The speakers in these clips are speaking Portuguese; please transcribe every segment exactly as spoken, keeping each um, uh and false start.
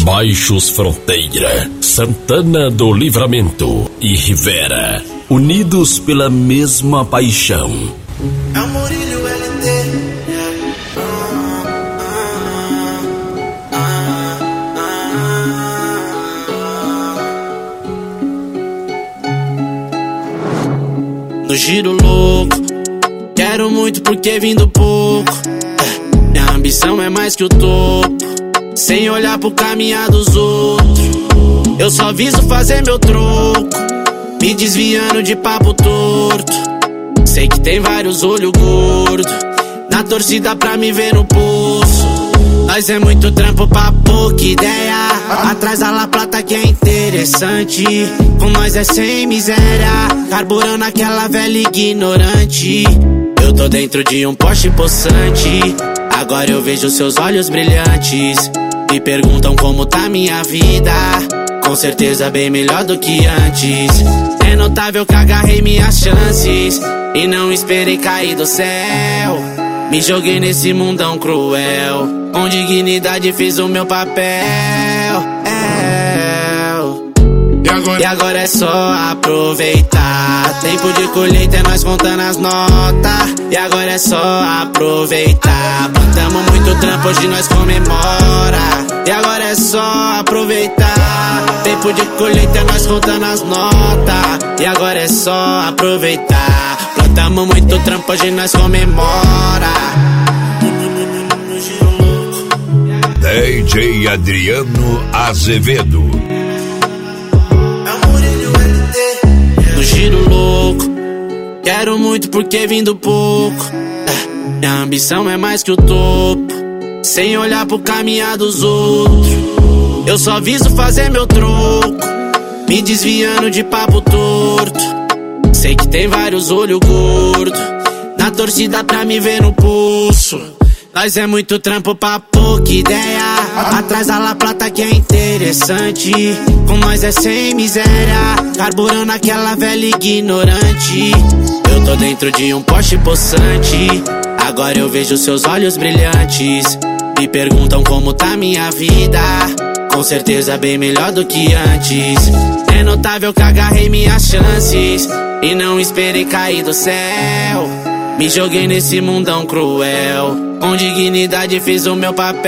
Baixos Fronteira, Santana do Livramento e Rivera, unidos pela mesma paixão. É o Murilo L T. No giro louco, quero muito porque vim do pouco. Minha ambição é mais que o topo, sem olhar pro caminhar dos outros. Eu só viso fazer meu troco, me desviando de papo torto. Sei que tem vários olhos gordos na torcida pra me ver no poço. Nós é muito trampo pra pouca ideia, atrás da La Plata que é interessante. Com nós é sem miséria, carburando aquela velha ignorante. Eu tô dentro de um Porsche possante, agora eu vejo seus olhos brilhantes. Me perguntam como tá minha vida, com certeza bem melhor do que antes. É notável que agarrei minhas chances e não esperei cair do céu. Me joguei nesse mundão cruel, com dignidade fiz o meu papel. É. E, agora? e agora é só aproveitar. Tempo de colheita é nós contando as notas. E agora é só aproveitar. Plantamos muito trampo, hoje nós comemora. E agora é só aproveitar. Tempo de colheita é nós contando as notas. E agora é só aproveitar. Plantamos muito trampo, hoje nós comemora. D J Adriano Azevedo. No giro louco, quero muito porque vim do pouco. Minha ambição é mais que o topo, sem olhar pro caminhar dos outros. Eu só viso fazer meu troco, me desviando de papo torto. Sei que tem vários olhos gordos na torcida pra me ver no pulso. Nós é muito trampo pra pouca ideia, atrás da La Plata que é interessante. Com nós é sem miséria, carburando aquela velha ignorante. Eu tô dentro de um Porsche possante, agora eu vejo seus olhos brilhantes. Me perguntam como tá minha vida, com certeza bem melhor do que antes. É notável que agarrei minhas chances e não esperei cair do céu. Me joguei nesse mundão cruel, com dignidade fiz o meu papel.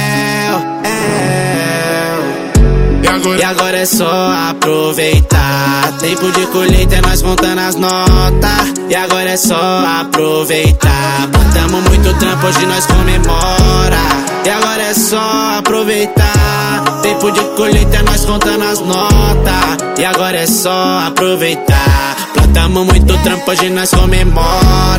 É. E, agora? e agora é só aproveitar. Tempo de colheita é nós contando as notas. E agora é só aproveitar. Plantamos muito trampo, hoje nós comemora. E agora é só aproveitar. Tempo de colheita é nós contando as notas. E agora é só aproveitar. Plantamos muito trampo, hoje nós comemora.